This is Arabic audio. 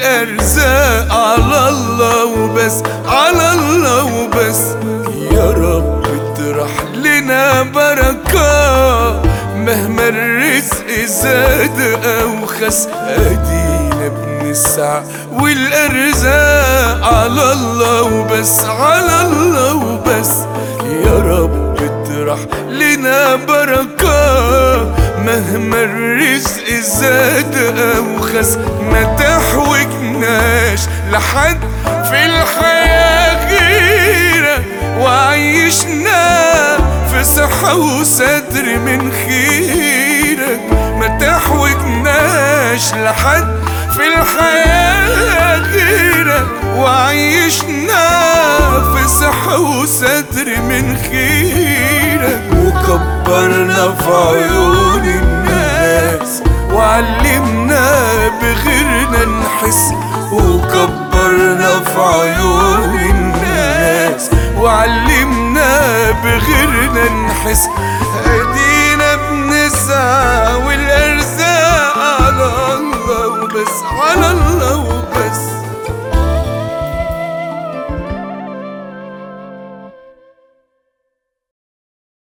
والأرزاق على الله وبس، على الله وبس. يا رب اطرح لنا بركة مهما الرزق زاد أو خس، أدينا بنسعى والأرزاق على الله وبس، على الله وبس. يا رب اطرح لنا بركة مهما الرزق زاد أو خس، ما تحوجناش لحد في الحياة غيرك، وعيشنا في صحة وستر من خيرك. ما تحوجناش لحد في الحياة غيرك، وعيشنا في صحة وستر من خيرك. وكبرنا في عيون الناس وعلمنا بغيرنا نحس، وكبرنا في عيون الناس وعلمنا بغيرنا نحس. ادينا بنسعى والارزاق على الله وبس، على الله وبس.